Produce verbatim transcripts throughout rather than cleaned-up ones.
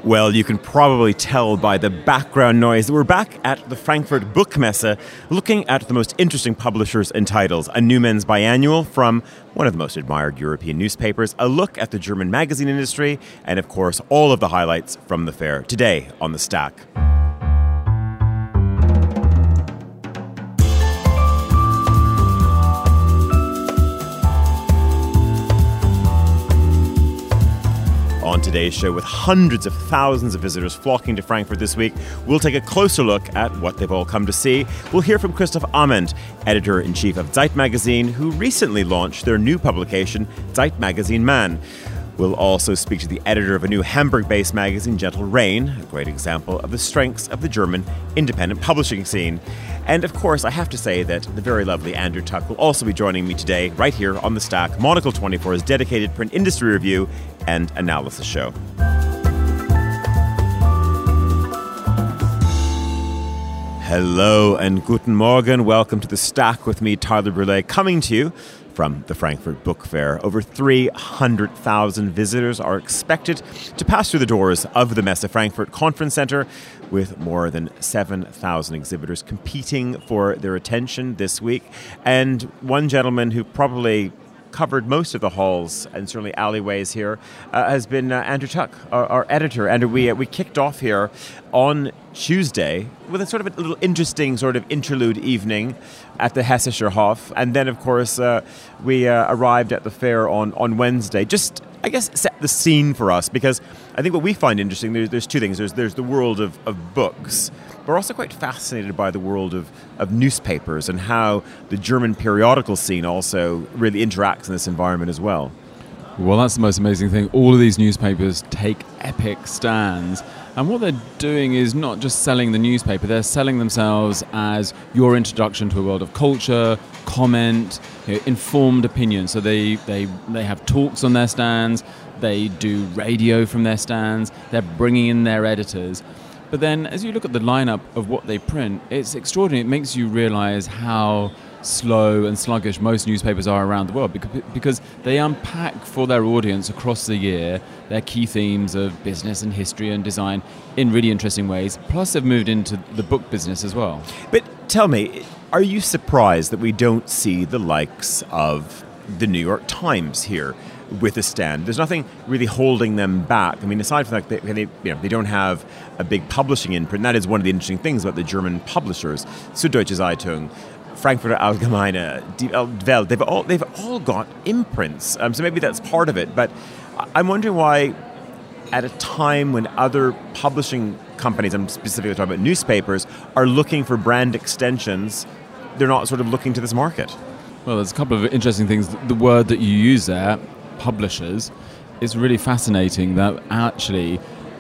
Well, you can probably tell by the background noise that we're back at the Frankfurt Buchmesse looking at the most interesting publishers and titles. A Newman's biannual from one of the most admired European newspapers, a look at the German magazine industry, and of course all of the highlights from the fair today on The Stack. On today's show, with hundreds of thousands of visitors flocking to Frankfurt this week, we'll take a closer look at what they've all come to see. We'll hear from Christoph Amend, editor-in-chief of Zeit magazine, who recently launched their new publication, Zeit Magazine Man. We'll also speak to the editor of a new Hamburg-based magazine, Gentle Rain, a great example of the strengths of the German independent publishing scene. And of course, I have to say that the very lovely Andrew Tuck will also be joining me today, right here on The Stack, Monocle twenty-four's dedicated print industry review and analysis show. Hello and guten Morgen. Welcome to The Stack with me, Tyler Brule, coming to you from the Frankfurt Book Fair. Over three hundred thousand visitors are expected to pass through the doors of the Messe Frankfurt Conference Center, with more than seven thousand exhibitors competing for their attention this week. And one gentleman who probably covered most of the halls and certainly alleyways here uh, has been uh, Andrew Tuck, our, our editor. And we uh, we kicked off here on Tuesday with a sort of a little interesting sort of interlude evening at the Hessischer Hof. And then, of course, uh, we uh, arrived at the fair on, on Wednesday. Just, I guess, set the scene for us, because I think what we find interesting, there's, there's two things. There's, there's the world of, of books. We're also quite fascinated by the world of, of newspapers and how the German periodical scene also really interacts in this environment as well. Well, that's the most amazing thing. All of these newspapers take epic stands. And what they're doing is not just selling the newspaper, they're selling themselves as your introduction to a world of culture, comment, you know, informed opinion. So they, they, they have talks on their stands, they do radio from their stands, they're bringing in their editors. But then as you look at the lineup of what they print, it's extraordinary. It makes you realize how slow and sluggish most newspapers are around the world, because they unpack for their audience across the year their key themes of business and history and design in really interesting ways. Plus they've moved into the book business as well. But tell me, are you surprised that we don't see the likes of the New York Times here with a stand? There's nothing really holding them back. I mean, aside from that, they, they, you know, they don't have a big publishing imprint. And that is one of the interesting things about the German publishers. Süddeutsche Zeitung, Frankfurter Allgemeine, Die Welt, they've all, they've all got imprints. Um, so maybe that's part of it. But I'm wondering why, at a time when other publishing companies, I'm specifically talking about newspapers, are looking for brand extensions, they're not sort of looking to this market. Well, there's a couple of interesting things. The word that you use there, publishers, is really fascinating. That actually,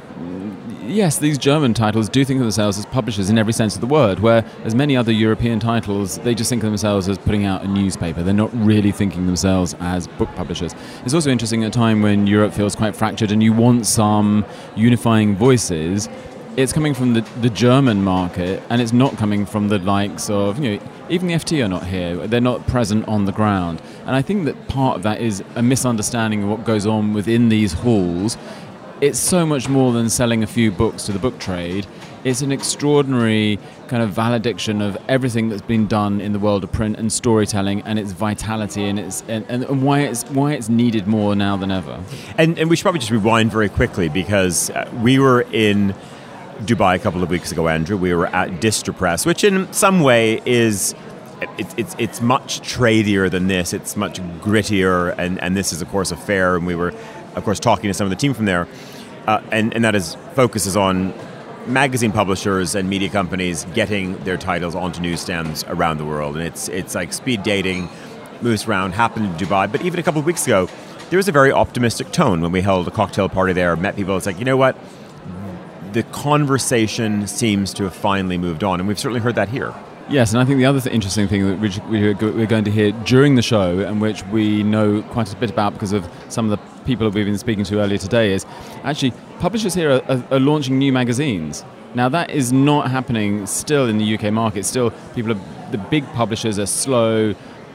yes, these German titles do think of themselves as publishers in every sense of the word, where as many other European titles, they just think of themselves as putting out a newspaper. They're not really thinking themselves as book publishers. It's also interesting at a time when Europe feels quite fractured and you want some unifying voices. It's coming from the, the German market, and it's not coming from the likes of, you know, even the F T are not here. They're not present on the ground. And I think that part of that is a misunderstanding of what goes on within these halls. It's so much more than selling a few books to the book trade. It's an extraordinary kind of valediction of everything that's been done in the world of print and storytelling, and its vitality, and its and, and why it's why it's needed more now than ever. And, and we should probably just rewind very quickly, because uh, we were in Dubai a couple of weeks ago, Andrew. We were at Distripress, which in some way is it's it's it's much tradier than this. It's much grittier, and, and this is of course a fair, and we were of course talking to some of the team from there, uh, and and that is focuses on magazine publishers and media companies getting their titles onto newsstands around the world, and it's it's like speed dating, moves around, happened in Dubai. But even a couple of weeks ago, there was a very optimistic tone when we held a cocktail party there, met people. It's like, you know what? The conversation seems to have finally moved on, and we've certainly heard that here. Yes, and I think the other th- interesting thing that we're going to hear during the show, and which we know quite a bit about because of some of the people that we've been speaking to earlier today, is actually publishers here are, are, are launching new magazines. Now, that is not happening still in the U K market. Still, people are, the big publishers are slow,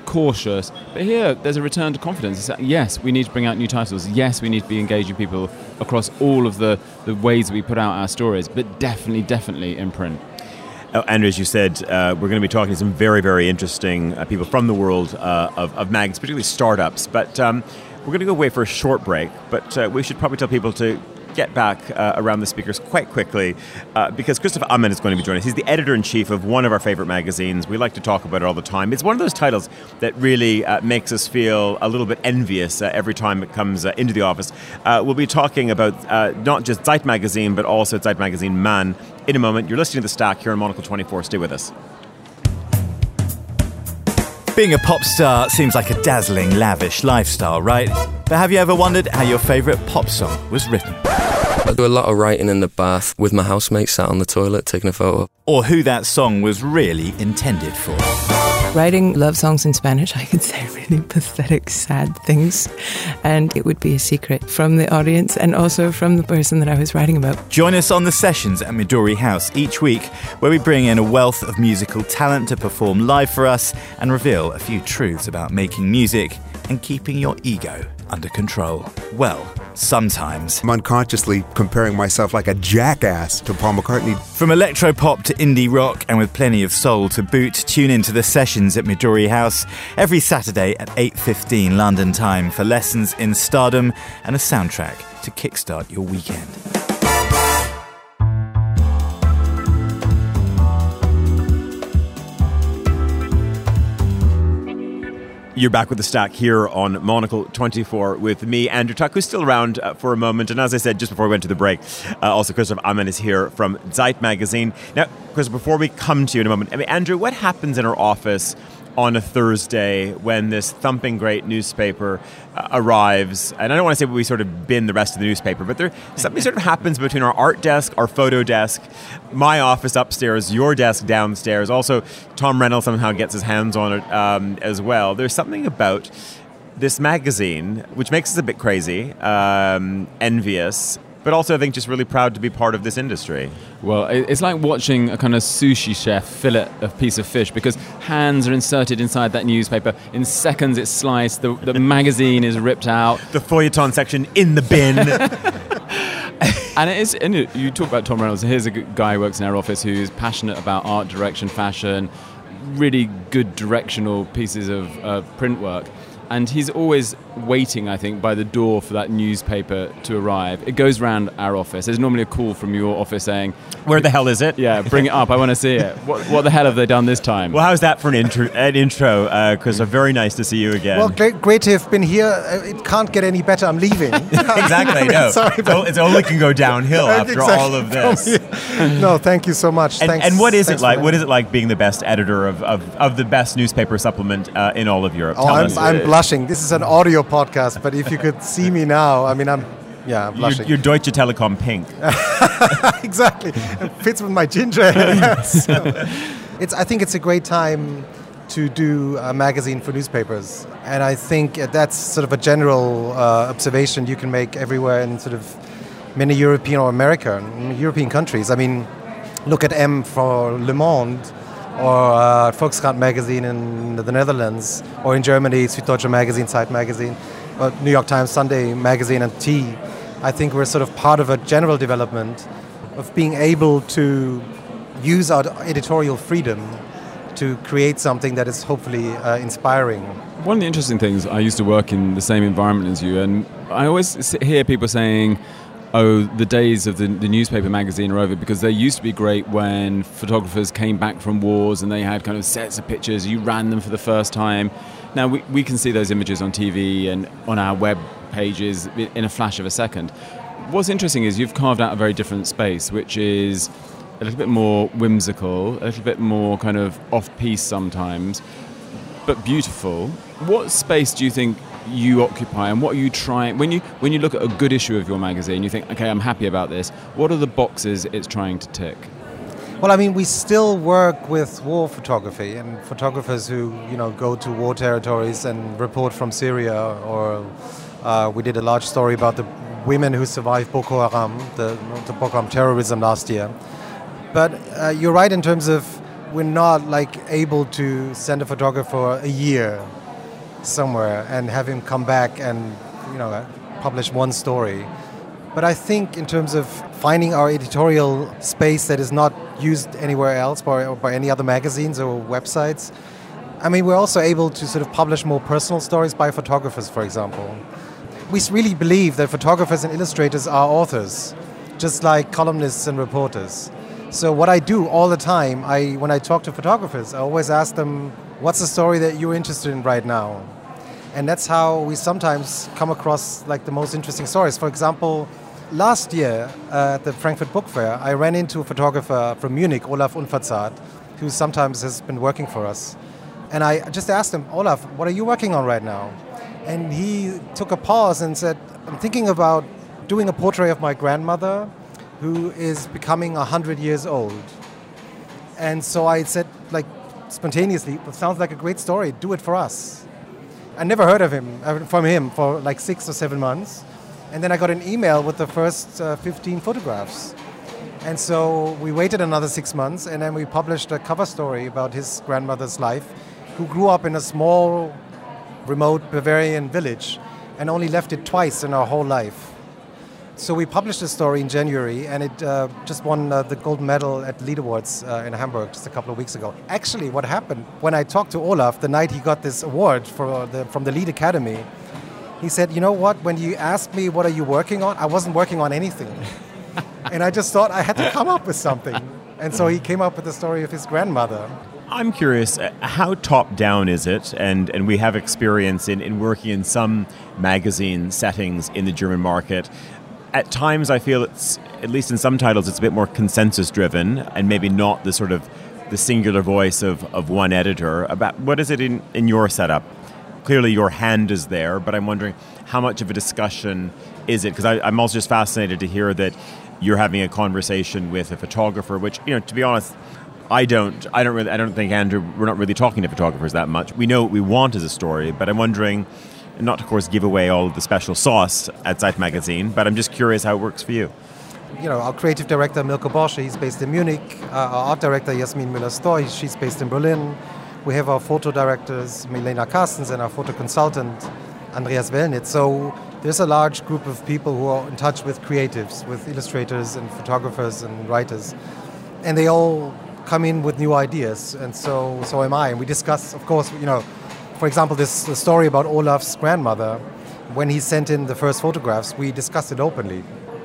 cautious. But here, there's a return to confidence. It's like, yes, we need to bring out new titles. Yes, we need to be engaging people across all of the, the ways we put out our stories, but definitely, definitely in print. Oh, and as you said, uh, we're going to be talking to some very, very interesting uh, people from the world uh, of, of mags, particularly startups. But um, we're going to go away for a short break, but uh, we should probably tell people to get back uh, around the speakers quite quickly uh, because Christoph Ammann is going to be joining us. He's the editor-in-chief of one of our favorite magazines. We like to talk about it all the time. It's one of those titles that really uh, makes us feel a little bit envious uh, every time it comes uh, into the office. Uh, we'll be talking about uh, not just Zeit magazine, but also Zeit magazine Man in a moment. You're listening to The Stack here on Monocle twenty-four. Stay with us. Being a pop star seems like a dazzling, lavish lifestyle, right? But have you ever wondered how your favourite pop song was written? I do a lot of writing in the bath with my housemate sat on the toilet taking a photo. Or who that song was really intended for? Writing love songs in Spanish, I could say really pathetic, sad things, and it would be a secret from the audience and also from the person that I was writing about. Join us on the sessions at Midori House each week, where we bring in a wealth of musical talent to perform live for us and reveal a few truths about making music and keeping your ego under control. Well, sometimes. I'm unconsciously comparing myself like a jackass to Paul McCartney. From electro-pop to indie rock and with plenty of soul to boot, tune into the sessions at Midori House every Saturday at eight fifteen London time for lessons in stardom and a soundtrack to kickstart your weekend. You're back with The Stack here on Monocle twenty-four with me, Andrew Tuck, who's still around uh, for a moment. And as I said just before we went to the break, uh, also Christoph Ammann is here from Zeit magazine. Now, Christoph, before we come to you in a moment, I mean, Andrew, what happens in our office on a Thursday when this thumping great newspaper uh, arrives? And I don't want to say we sort of bin the rest of the newspaper, but there something sort of happens between our art desk, our photo desk, my office upstairs, your desk downstairs. Also, Tom Reynolds somehow gets his hands on it um, as well. There's something about this magazine which makes us a bit crazy, um, envious, but also I think just really proud to be part of this industry. Well, it's like watching a kind of sushi chef fillet a piece of fish because hands are inserted inside that newspaper. In seconds it's sliced, the, the magazine is ripped out. The feuilleton section in the bin. And it is, and you talk about Tom Reynolds. Here's a guy who works in our office who's passionate about art, direction, fashion, really good directional pieces of uh, print work. And he's always waiting, I think, by the door for that newspaper to arrive. It goes around our office. There's normally a call from your office saying, where the hell is it? Yeah, bring it up. I want to see it. What, what the hell have they done this time? Well, how's that for an intro, an intro uh, Chris? Very nice to see you again. Well, great, great to have been here. It can't get any better. I'm leaving. Exactly, no. Sorry, but it only can go downhill after exactly. all of this. No, thank you so much. And, thanks, and what is it like? Me. What is it like being the best editor of, of, of the best newspaper supplement uh, in all of Europe? Oh, Tell I'm, us. I'm blushing. This is an audio podcast, but if you could see me now, I mean, I'm, yeah, I'm blushing. You're, you're Deutsche Telekom pink. Exactly. It fits with my ginger hair. So, it's, I think it's a great time to do a magazine for newspapers. And I think that's sort of a general uh, observation you can make everywhere in sort of many European or American, European countries. I mean, look at M for Le Monde, or uh, Volkskrant magazine in the Netherlands, or in Germany, Süddeutsche Magazine, Zeit magazine, or New York Times Sunday magazine, and T. I think we're sort of part of a general development of being able to use our editorial freedom to create something that is hopefully uh, inspiring. One of the interesting things, I used to work in the same environment as you, and I always hear people saying, oh, the days of the, the newspaper magazine are over, because they used to be great when photographers came back from wars and they had kind of sets of pictures, you ran them for the first time. Now, we, we can see those images on T V and on our web pages in a flash of a second. What's interesting is you've carved out a very different space, which is a little bit more whimsical, a little bit more kind of off-piece sometimes, but beautiful. What space do you think you occupy, and what are you trying when you when you look at a good issue of your magazine, you think, okay, I'm happy about this, what are the boxes it's trying to tick? Well, I mean, we still work with war photography and photographers who, you know, go to war territories and report from Syria, or uh, we did a large story about the women who survived Boko Haram, the, the Boko Haram terrorism last year. But uh, you're right in terms of we're not like able to send a photographer for a year somewhere and have him come back and, you know, publish one story. But I think in terms of finding our editorial space that is not used anywhere else by, by any other magazines or websites, I mean, we're also able to sort of publish more personal stories by photographers, for example. We really believe that photographers and illustrators are authors, just like columnists and reporters. So what I do all the time, I when I talk to photographers, I always ask them, what's the story that you're interested in right now? And that's how we sometimes come across like the most interesting stories. For example, last year uh, at the Frankfurt Book Fair, I ran into a photographer from Munich, Olaf Unverzart, who sometimes has been working for us. And I just asked him, Olaf, what are you working on right now? And he took a pause and said, I'm thinking about doing a portrait of my grandmother who is becoming one hundred years old. And so I said, like, spontaneously, it sounds like a great story, do it for us. I never heard of him, from him for like six or seven months. And then I got an email with the first uh, fifteen photographs. And so we waited another six months and then we published a cover story about his grandmother's life, who grew up in a small, remote Bavarian village and only left it twice in her whole life. So we published the story in January, and it uh, just won uh, the gold medal at Lead Awards uh, in Hamburg just a couple of weeks ago. Actually, what happened, when I talked to Olaf the night he got this award for the, from the Lead Academy, he said, you know what, when you asked me what are you working on, I wasn't working on anything. And I just thought I had to come up with something. And so he came up with the story of his grandmother. I'm curious, uh, how top-down is it? And, and we have experience in, in working in some magazine settings in the German market. At times, I feel it's, at least in some titles, it's a bit more consensus-driven and maybe not the sort of the singular voice of, of one editor. About what is it in, in your setup? Clearly, your hand is there, but I'm wondering how much of a discussion is it? Because I'm also just fascinated to hear that you're having a conversation with a photographer, which, you know, to be honest, I don't. I don't really. I don't think, Andrew, we're not really talking to photographers that much. We know what we want as a story, but I'm wondering. Not to, of course, give away all of the special sauce at Zeit Magazine, but I'm just curious how it works for you. You know, our creative director, Milko Borsche, he's based in Munich. Uh, our art director, Jasmin Müller-Stoy, she's based in Berlin. We have our photo directors, Milena Carstens, and our photo consultant, Andreas Wellnitz. So there's a large group of people who are in touch with creatives, with illustrators and photographers and writers. And they all come in with new ideas, and so so am I. And we discuss, of course, you know, for example, this the story about Olaf's grandmother, when he sent in the first photographs, we discussed it openly.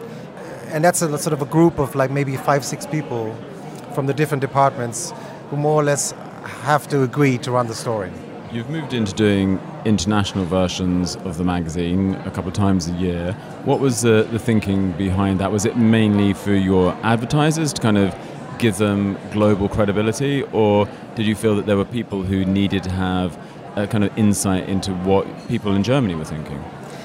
And that's a sort of a group of like maybe five, six people from the different departments who more or less have to agree to run the story. You've moved into doing international versions of the magazine a couple of times a year. What was the, the thinking behind that? Was it mainly for your advertisers to kind of give them global credibility, or did you feel that there were people who needed to have a kind of insight into what people in Germany were thinking?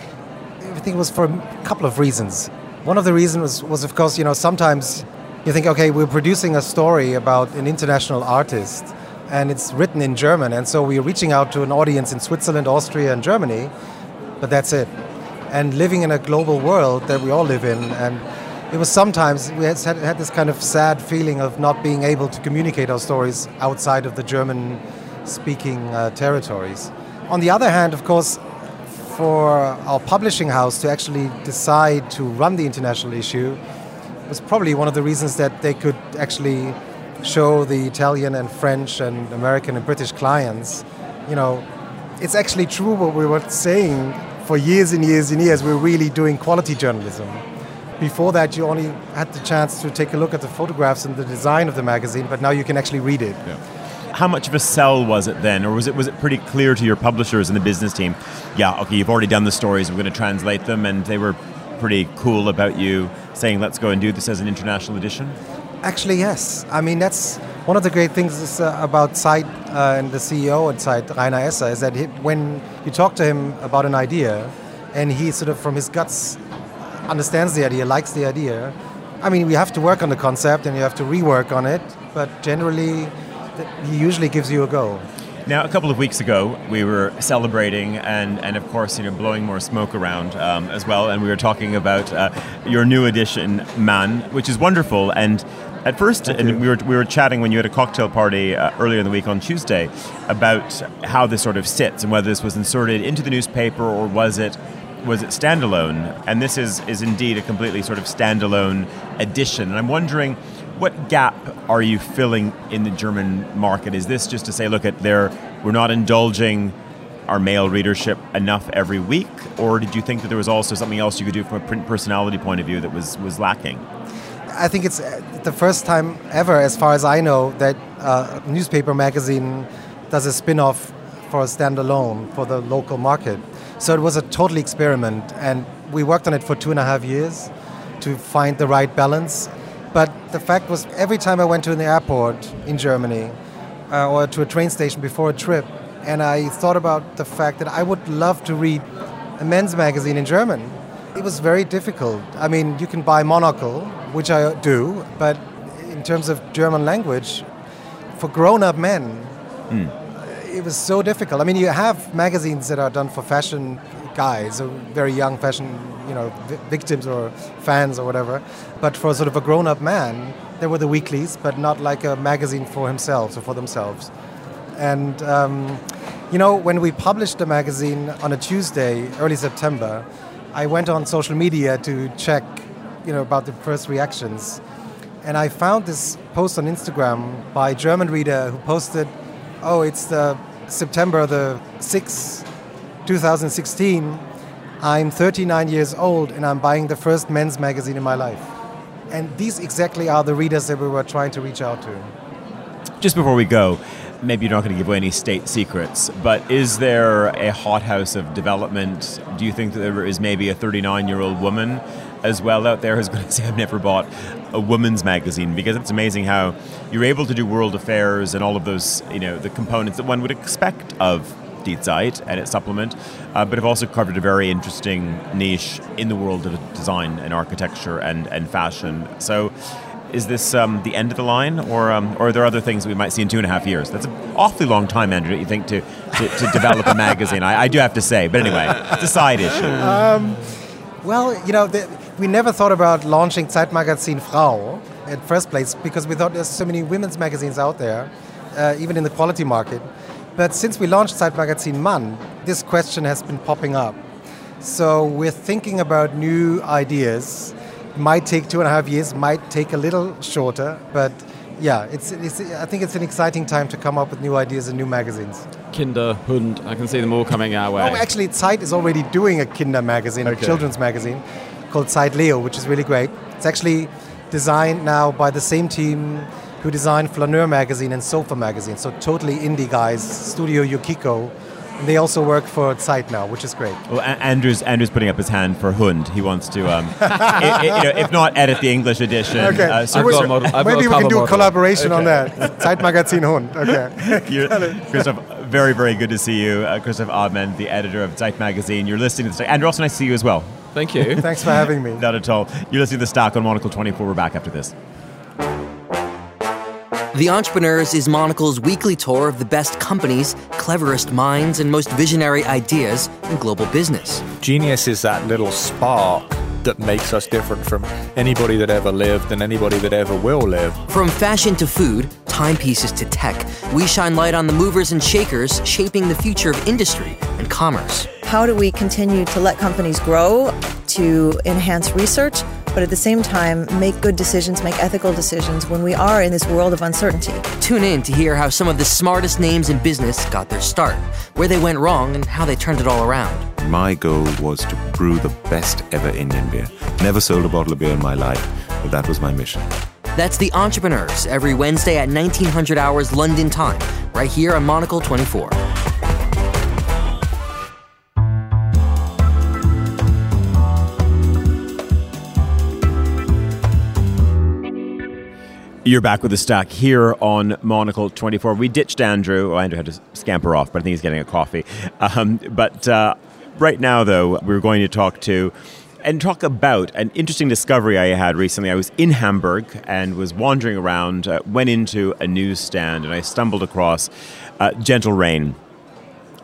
I think it was for a couple of reasons. One of the reasons was, was, of course, you know, sometimes you think, okay, we're producing a story about an international artist, and it's written in German, and so we're reaching out to an audience in Switzerland, Austria, and Germany, but that's it. And living in a global world that we all live in, and it was sometimes, we had, had this kind of sad feeling of not being able to communicate our stories outside of the German speaking uh, territories. On the other hand, of course, for our publishing house to actually decide to run the international issue was probably one of the reasons that they could actually show the Italian and French and American and British clients, you know, it's actually true what we were saying for years and years and years. We're really doing quality journalism. Before that, you only had the chance to take a look at the photographs and the design of the magazine, but now you can actually read it. Yeah. How much of a sell was it then, or was it was it pretty clear to your publishers and the business team, yeah, okay, you've already done the stories, we're going to translate them, and they were pretty cool about you saying, let's go and do this as an international edition? Actually, yes. I mean, that's one of the great things is, uh, about Zeit uh, and the C E O at Zeit, Rainer Esser, is that he, when you talk to him about an idea, and he sort of from his guts understands the idea, likes the idea, I mean, we have to work on the concept and you have to rework on it, but generally he usually gives you a go. Now, a couple of weeks ago, we were celebrating and, and of course, you know, blowing more smoke around um, as well, and we were talking about uh, your new edition, Man, which is wonderful, and At first, Thank and you. we were we were chatting when you had a cocktail party uh, earlier in the week on Tuesday about how this sort of sits and whether this was inserted into the newspaper or was it was it standalone. And this is is indeed a completely sort of standalone edition. And I'm wondering, what gap are you filling in the German market? Is this just to say, look, at there, we're not indulging our male readership enough every week, or did you think that there was also something else you could do from a print personality point of view that was was lacking? I think it's uh, the first time ever, as far as I know, that uh, a newspaper magazine does a spin-off for a standalone for the local market. So it was a total experiment, and we worked on it for two and a half years to find the right balance. But the fact was, every time I went to an airport in Germany uh, or to a train station before a trip, and I thought about the fact that I would love to read a men's magazine in German, it was very difficult. I mean, you can buy Monocle, which I do, but in terms of German language, for grown-up men, mm. it was so difficult. I mean, you have magazines that are done for fashion guys, or very young fashion, you know, vi- victims or fans or whatever. But for sort of a grown-up man, there were the weeklies, but not like a magazine for himself or for themselves. And, um, you know, when we published the magazine on a Tuesday, early September, I went on social media to check, you know, about the first reactions. And I found this post on Instagram by a German reader who posted, oh, it's the September the sixth, twenty sixteen. I'm thirty-nine years old and I'm buying the first men's magazine in my life. And these exactly are the readers that we were trying to reach out to. Just before we go, maybe you're not going to give away any state secrets, but is there a hothouse of development? Do you think that there is maybe a thirty-nine-year-old woman as well out there who's going to say, I've never bought a women's magazine? Because it's amazing how you're able to do world affairs and all of those, you know, the components that one would expect of Die Zeit and its supplement, uh, but have also covered a very interesting niche in the world of design and architecture and, and fashion. So is this um, the end of the line, or um, or are there other things we might see in two and a half years? That's an awfully long time, Andrew, you think, to, to, to develop a magazine. I, I do have to say. But anyway, it's a side issue. Um, well, you know, the, we never thought about launching Zeitmagazin Frau at first place because we thought there's so many women's magazines out there, uh, even in the quality market. But since we launched Zeitmagazin Mann, this question has been popping up. So we're thinking about new ideas. Might take two and a half years, might take a little shorter, but yeah, it's, it's. I think it's an exciting time to come up with new ideas and new magazines. Kinder, Hund, I can see them all coming our way. Oh, actually, Zeit is already doing a Kinder magazine, okay. a children's magazine, called Zeit Leo, which is really great. It's actually designed now by the same team who designed Flaneur magazine and Sofa magazine, so totally indie guys, Studio Yukiko. And they also work for Zeit now, which is great. Well, a- Andrew's Andrew's putting up his hand for Hund. He wants to, um, I- I- you know, if not edit the English edition. Okay, Uh, so I've got a model- I've maybe got a we can cover do a model. collaboration Okay. on that. Zeitmagazin Hund. Okay. You're- Christoph, very, very good to see you. Uh, Christoph Adman, the editor of Zeit Magazine. You're listening to the Andrew, also nice to see you as well. Thank you. Thanks for having me. Not at all. You're listening to The Stack on Monocle twenty-four. We're back after this. The Entrepreneurs is Monocle's weekly tour of the best companies, cleverest minds, and most visionary ideas in global business. Genius is that little spark that makes us different from anybody that ever lived and anybody that ever will live. From fashion to food, timepieces to tech, we shine light on the movers and shakers shaping the future of industry and commerce. How do we continue to let companies grow, to enhance research, but at the same time make good decisions, make ethical decisions when we are in this world of uncertainty? Tune in to hear how some of the smartest names in business got their start, where they went wrong, and how they turned it all around. My goal was to brew the best ever Indian beer. Never sold a bottle of beer in my life, but that was my mission. That's The Entrepreneurs, every Wednesday at nineteen hundred hours London time, right here on Monocle twenty-four. You're back with The Stack here on Monocle twenty-four. We ditched Andrew. Well, Andrew had to scamper off, but I think he's getting a coffee. Um, but uh, right now, though, we're going to talk to and talk about an interesting discovery I had recently. I was in Hamburg and was wandering around, uh, went into a newsstand, and I stumbled across uh, Gentle Rain.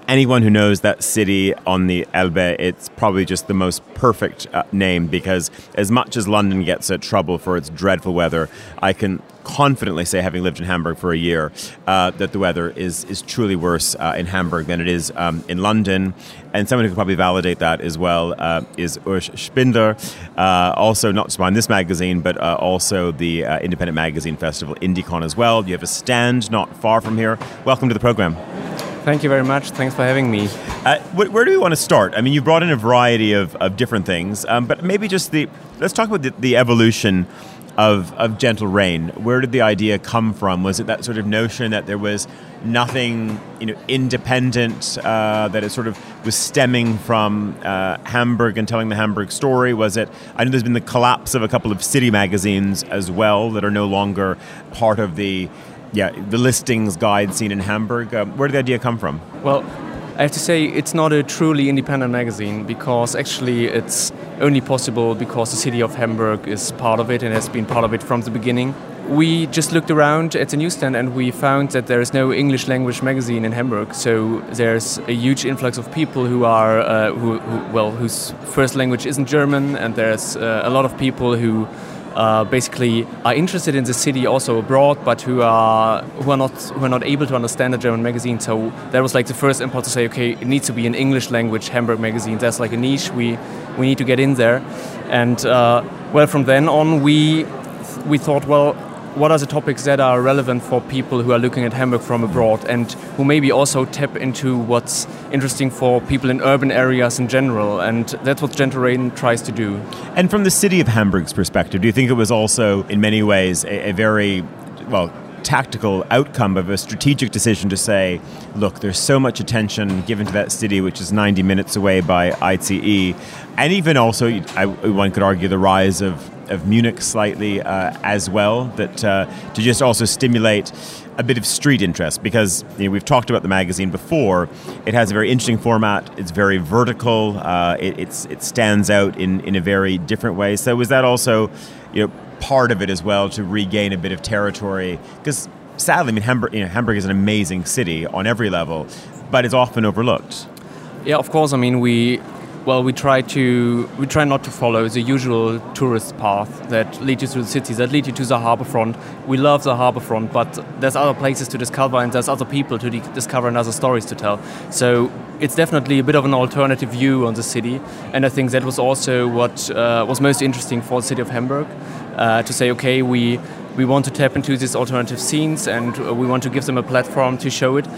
anyone who knows that city on the Elbe, it's probably just the most perfect uh, name, because as much as London gets uh, trouble for its dreadful weather, I can confidently say, having lived in Hamburg for a year, uh, that the weather is is truly worse uh, in Hamburg than it is um, in London. And someone who can probably validate that as well uh, is Urs Spindler, uh, also not just behind this magazine, but uh, also the uh, independent magazine festival Indicon as well. You have a stand not far from here. Welcome to the program. Thank you very much. Thanks for having me. Uh, wh- where do we want to start? I mean, you've brought in a variety of, of different things, um, but maybe just the, let's talk about the, the evolution of, of Gentle Rain. Where did the idea come from? Was it that sort of notion that there was nothing, you know, independent, uh, that it sort of was stemming from uh, Hamburg and telling the Hamburg story? Was it, I know there's been the collapse of a couple of city magazines as well that are no longer part of the Yeah, the listings guide scene in Hamburg. Um, where did the idea come from? Well, I have to say it's not a truly independent magazine, because actually it's only possible because the city of Hamburg is part of it and has been part of it from the beginning. We just looked around at the newsstand and we found that there is no English language magazine in Hamburg. So there's a huge influx of people who are, uh, who, who, well, whose first language isn't German, and there's uh, a lot of people who Uh, basically are interested in the city also abroad, but who are who are not who are not able to understand the German magazine. So that was like the first impulse to say, okay, it needs to be an English language Hamburg magazine. That's like a niche we we need to get in there. And uh, well, from then on, we we thought, well, what are the topics that are relevant for people who are looking at Hamburg from abroad, and who maybe also tap into what's interesting for people in urban areas in general? And that's what Gentle Rain tries to do. And from the city of Hamburg's perspective, do you think it was also, in many ways, a, a very, well, tactical outcome of a strategic decision to say, look, there's so much attention given to that city, which is ninety minutes away by I C E, and even also, I, one could argue, the rise of of Munich slightly uh, as well, that uh, to just also stimulate a bit of street interest, because you know, we've talked about the magazine before. It has a very interesting format. It's very vertical. Uh, it, it's it stands out in, in a very different way. So was that also, you know, part of it as well, to regain a bit of territory? Because sadly, I mean, Hamburg, you know, Hamburg is an amazing city on every level, but it's often overlooked. Yeah, of course. I mean, we. Well, we try to we try not to follow the usual tourist path that lead you to the cities, that lead you to the harbour front. We love the harbour front, but there's other places to discover, and there's other people to de- discover and other stories to tell. So it's definitely a bit of an alternative view on the city, and I think that was also what uh, was most interesting for the city of Hamburg, uh, to say, okay, we we want to tap into these alternative scenes, and we want to give them a platform to show it.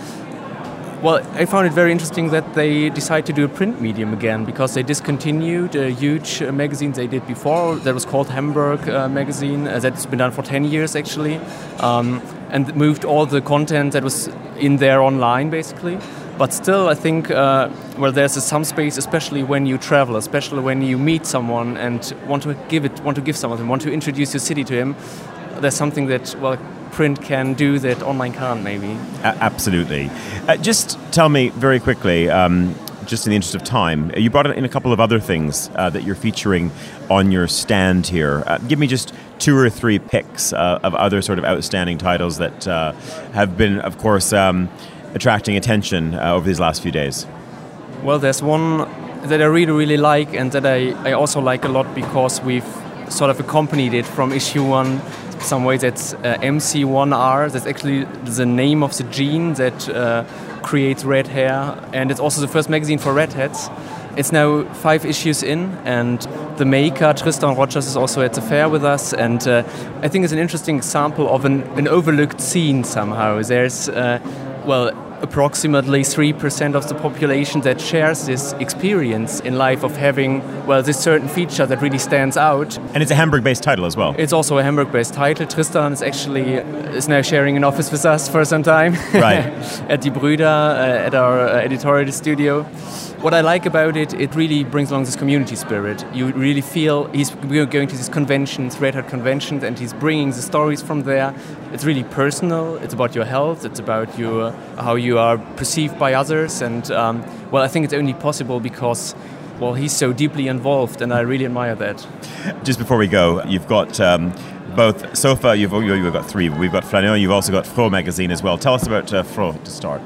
Well, I found it very interesting that they decided to do a print medium again, because they discontinued a huge uh, magazine they did before that was called Hamburg uh, magazine. Uh, that's been done for ten years actually, um, and moved all the content that was in there online basically. But still, I think, uh, well, there's a, some space, especially when you travel, especially when you meet someone and want to give it, want to give someone, want to introduce your city to him. There's something that, well, print can do that online can't, maybe. A- absolutely. Uh, just tell me very quickly, um, just in the interest of time, you brought in a couple of other things uh, that you're featuring on your stand here. Uh, give me just two or three picks uh, of other sort of outstanding titles that uh, have been, of course, um, attracting attention uh, over these last few days. Well, there's one that I really, really like, and that I, I also like a lot because we've sort of accompanied it from issue one. Some way that's uh, M C one R. That's actually the name of the gene that uh, creates red hair, and it's also the first magazine for redheads. It's now five issues in, and the maker Tristan Rogers is also at the fair with us, and uh, I think it's an interesting example of an, an overlooked scene somehow. There's uh, well, approximately three percent of the population that shares this experience in life of having, well, this certain feature that really stands out. And it's a Hamburg-based title as well. It's also a Hamburg-based title. Tristan is actually is now sharing an office with us for some time. Right. At Die Brüder, uh, at our uh, editorial studio. What I like about it, it really brings along this community spirit. You really feel he's we're going to these conventions, Red Hat conventions, and he's bringing the stories from there. It's really personal. It's about your health. It's about your how you are perceived by others. And um, well, I think it's only possible because, well, he's so deeply involved, and I really admire that. Just before we go, you've got um, both Sofa. You've you've got three. We've got Flaneur. You've also got Fro magazine as well. Tell us about uh, Fro to start.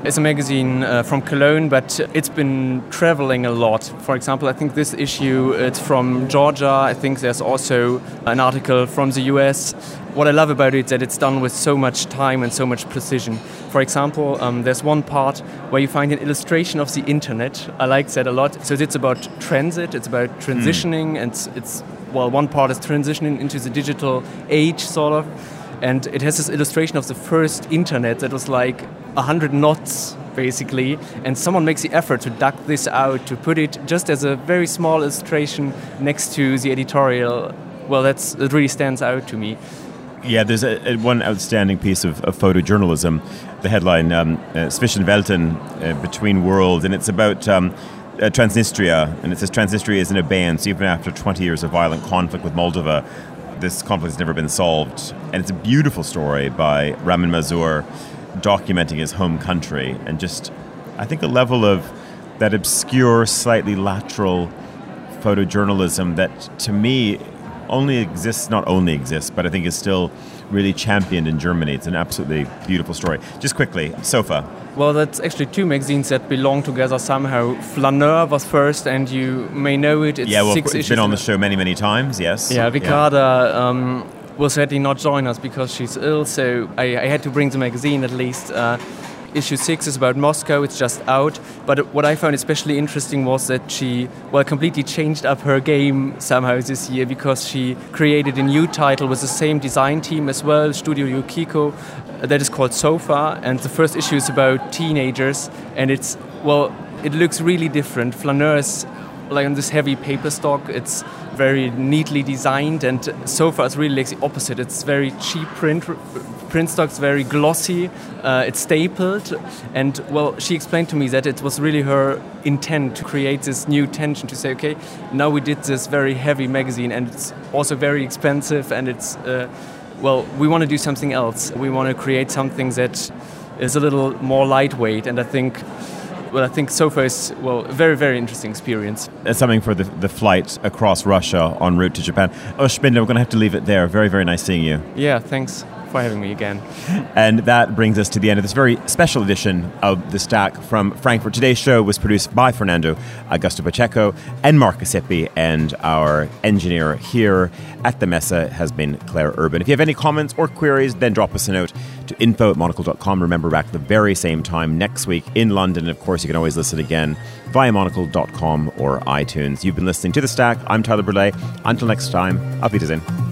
It's a magazine uh, from Cologne, but it's been traveling a lot. For example, I think this issue, it's from Georgia. I think there's also an article from the U S. What I love about it is that it's done with so much time and so much precision. For example, um, there's one part where you find an illustration of the internet. I like that a lot. So it's about transit, it's about transitioning, mm. and it's, it's, well, one part is transitioning into the digital age, sort of. And it has this illustration of the first internet that was like one hundred knots, basically. And someone makes the effort to duck this out, to put it just as a very small illustration next to the editorial. Well, that's it really stands out to me. Yeah, there's a, a, one outstanding piece of, of photojournalism. The headline, um, uh, Zwischen Welten, uh, Between Worlds, and it's about um, uh, Transnistria. And it says Transnistria is in abeyance even after twenty years of violent conflict with Moldova. This conflict has never been solved. And it's a beautiful story by Ramin Mazur documenting his home country and just, I think, a level of that obscure, slightly lateral photojournalism that, to me, only exists, not only exists, but I think is still really championed in Germany. It's an absolutely beautiful story. Just quickly, Sofa. Well, that's actually two magazines that belong together somehow. Flaneur was first, and you may know it. It's yeah, well, six it's issues been on the show many, many times, yes. Yeah, Ricarda yeah. Um, will sadly not join us because she's ill, so I, I had to bring the magazine at least. Uh, issue six is about Moscow, it's just out. But what I found especially interesting was that she, well, completely changed up her game somehow this year because she created a new title with the same design team as well, Studio Yukiko, that is called Sofa. And the first issue is about teenagers, and it's, well, it looks really different. Flaneur is like on this heavy paper stock, it's very neatly designed, and Sofa is really like the opposite. It's very cheap print, print stock's very glossy, uh, it's stapled, and well, she explained to me that it was really her intent to create this new tension, to say, okay, now we did this very heavy magazine, and it's also very expensive, and it's, uh, well, we want to do something else. We want to create something that is a little more lightweight, and I think Well, I think Sofa is, well, a very, very interesting experience. It's something for the, the flight across Russia en route to Japan. Oh, Spindler, we're going to have to leave it there. Very, very nice seeing you. Yeah, thanks for having me again. And that brings us to the end of this very special edition of The Stack from Frankfurt. Today's show was produced by Fernando Augusto Pacheco and Marcus Ippi, and our engineer here at the Messe has been Claire Urban. If you have any comments or queries, then drop us a note to info at monocle dot com. Remember, back at the very same time next week in London. And of course, you can always listen again via monocle dot com or iTunes. You've been listening to The Stack. I'm Tyler Brûlé. Until next time, auf Wiedersehen.